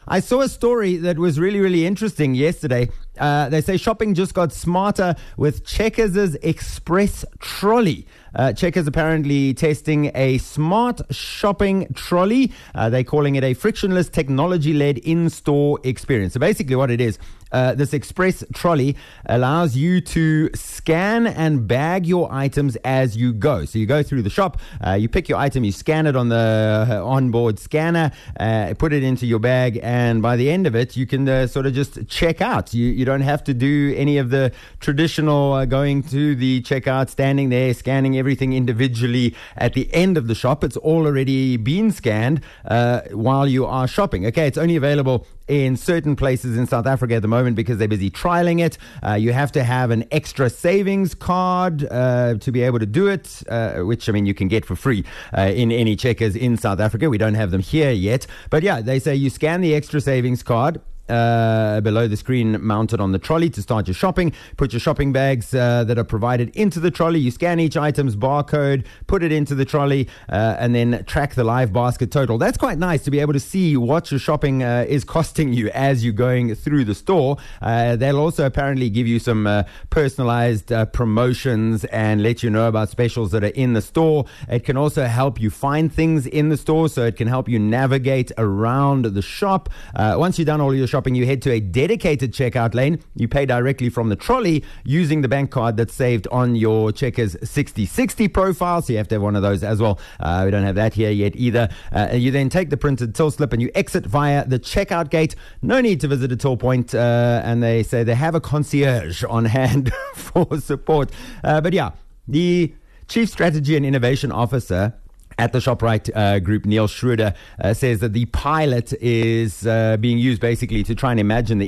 I saw a story that was really, really interesting yesterday. They say shopping just got smarter with Checkers' Express Trolley. Checkers apparently testing a smart shopping trolley. They're calling it a frictionless, technology-led in-store experience. So basically what it is, this Express Trolley allows you to scan and bag your items as you go. So you go through the shop, you pick your item, you scan it on the onboard scanner, put it into your bag, and by the end of it, you can sort of just check out. You don't have to do any of the traditional going to the checkout, standing there, scanning everything individually at the end of the shop. It's already been scanned while you are shopping. Okay, it's only available in certain places in South Africa at the moment because they're busy trialing it. You have to have an extra savings card to be able to do it, which, I mean, you can get for free in any Checkers in South Africa. We don't have them here yet. But yeah, they say you scan the extra savings card below the screen mounted on the trolley to start your shopping. Put your shopping bags that are provided into the trolley. You scan each item's barcode, put it into the trolley, and then track the live basket total. That's quite nice to be able to see what your shopping is costing you as you're going through the store. They'll also apparently give you some personalized promotions and let you know about specials that are in the store. It can also help you find things in the store, so it can help you navigate around the shop. Once you've done all your shopping, you head to a dedicated checkout lane. You pay directly from the trolley using the bank card that's saved on your Checkers 6060 profile. So you have to have one of those as well. We don't have that here yet either. You then take the printed till slip and you exit via the checkout gate. No need to visit a till point. And they say they have a concierge on hand for support. But yeah, the Chief Strategy and Innovation Officer at the ShopRite Group, Neil Schroeder, says that the pilot is being used basically to try and reimagine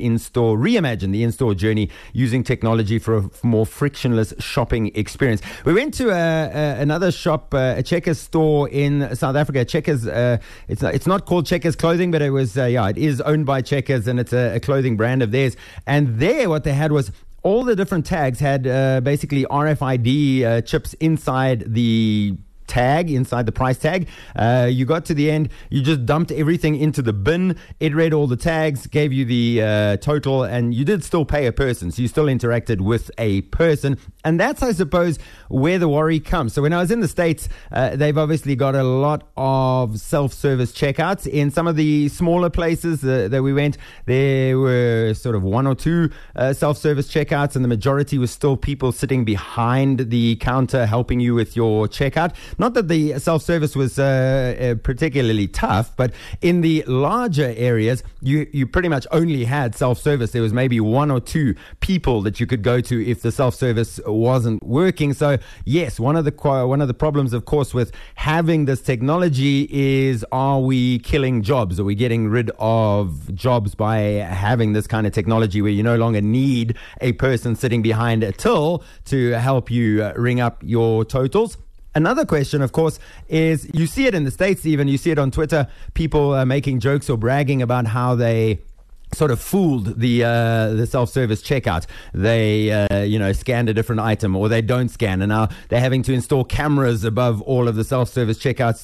the in-store journey using technology for a more frictionless shopping experience. We went to another shop, a Checkers store in South Africa. Checkers, it's not called Checkers Clothing, but it was, it is owned by Checkers, and it's a clothing brand of theirs. And there, what they had was all the different tags had basically RFID chips inside the tag, inside the price tag. You got to the end, you just dumped everything into the bin. It read all the tags, gave you the total, and you did still pay a person. So you still interacted with a person. And that's, I suppose, where the worry comes. So when I was in the States, they've obviously got a lot of self-service checkouts. In some of the smaller places that we went, there were sort of one or two self-service checkouts, and the majority was still people sitting behind the counter helping you with your checkout. Not that the self-service was particularly tough, but in the larger areas, you pretty much only had self-service. There was maybe one or two people that you could go to if the self-service wasn't working. So yes, one of the problems, of course, with having this technology is, are we killing jobs? Are we getting rid of jobs by having this kind of technology where you no longer need a person sitting behind a till to help you ring up your totals? Another question, of course, is you see it in the States even. You see it on Twitter, people making jokes or bragging about how they sort of fooled the self-service checkout. They, scanned a different item, or they don't scan, and now they're having to install cameras above all of the self-service checkouts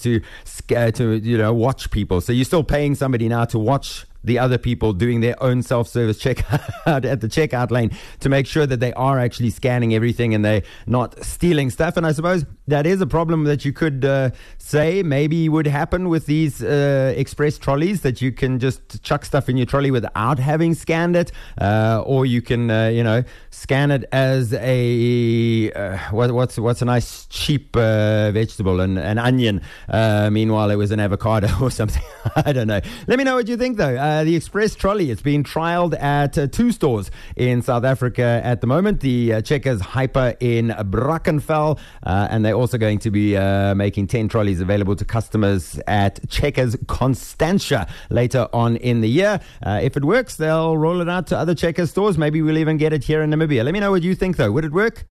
to watch people. So you're still paying somebody now to watch the other people doing their own self-service checkout at the checkout lane to make sure that they are actually scanning everything and they're not stealing stuff. And I suppose that is a problem that you could say maybe would happen with these express trolleys, that you can just chuck stuff in your trolley without having scanned it, or you can scan it as a what's a nice cheap vegetable, an onion. Meanwhile, it was an avocado or something. I don't know. Let me know what you think, though. The Express Trolley, it's being trialed at 2 stores in South Africa at the moment. The Checkers Hyper in Brackenfell, and they're also going to be making 10 trolleys available to customers at Checkers Constantia later on in the year. If it works, they'll roll it out to other Checkers stores. Maybe we'll even get it here in Namibia. Let me know what you think, though. Would it work?